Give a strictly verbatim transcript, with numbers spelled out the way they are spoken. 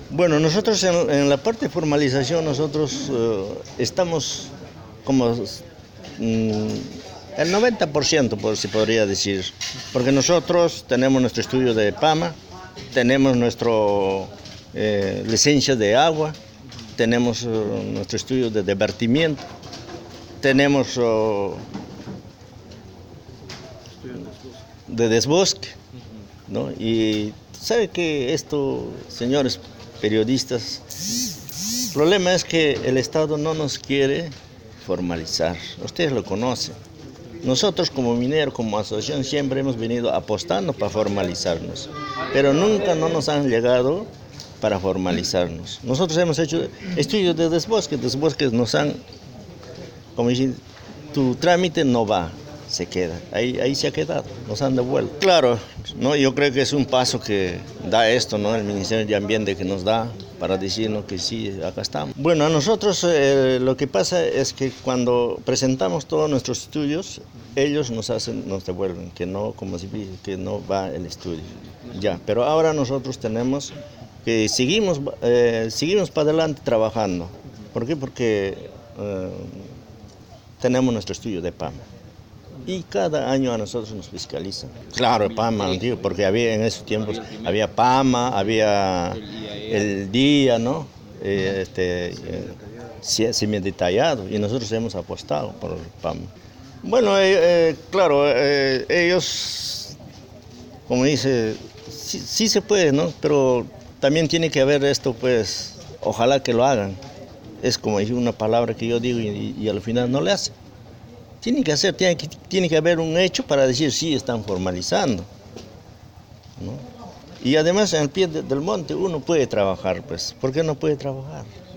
Bueno, nosotros en, en la parte de formalización, nosotros eh, estamos como mm, el noventa por ciento, por, se podría decir, porque nosotros tenemos nuestro estudio de PAMA, tenemos nuestra eh, licencia de agua, tenemos uh, nuestro estudio de divertimiento, tenemos uh, de desbosque, ¿no? Y sabe que esto, señores periodistas, el problema es que el Estado no nos quiere formalizar. Ustedes lo conocen. Nosotros como mineros, como asociación, siempre hemos venido apostando para formalizarnos, pero nunca no nos han llegado para formalizarnos. Nosotros hemos hecho estudios de desbosque, desbosques nos han, como dicen, tu trámite no va, se queda, ahí, ahí se ha quedado, nos han devuelto. Claro, ¿no? Yo creo que es un paso que da esto, ¿no? El Ministerio de Ambiente que nos da para decirnos que sí, acá estamos. Bueno, a nosotros eh, lo que pasa es que cuando presentamos todos nuestros estudios, ellos nos hacen, nos devuelven, que no, como si que no va el estudio. Ya, pero ahora nosotros tenemos que seguimos, eh, seguimos para adelante trabajando. ¿Por qué? Porque eh, tenemos nuestro estudio de PAMA. Y cada año a nosotros nos fiscalizan. Claro, PAMA, digo, porque había en esos tiempos, había PAMA, había el día, ¿no? Eh, este, eh, semi detallado, y nosotros hemos apostado por el PAMA. Bueno, eh, eh, claro, eh, ellos, como dice, sí, sí se puede, ¿no? Pero también tiene que haber esto, pues, ojalá que lo hagan. Es como una palabra que yo digo y, y al final no le hacen. Tiene que hacer, tiene que, tiene que haber un hecho para decir sí, están formalizando, ¿no? Y además en el pie de, del monte uno puede trabajar, pues, ¿por qué no puede trabajar?